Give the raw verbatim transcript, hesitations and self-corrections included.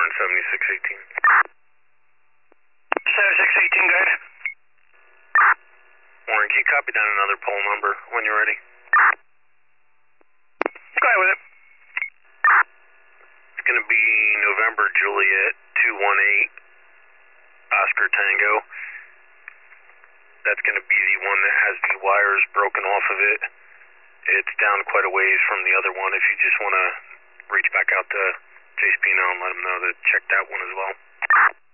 nine seventy-six eighteen. seventy-six eighteen, go ahead. Warren, can you copy down another pole number when you're ready? Go ahead with it. It's going to be November Juliet two one eight Oscar Tango. That's going to be the one that has the wires broken off of it. It's down quite a ways from the other one. If you just want to reach back out to Chase Pino and let him know to check that one as well.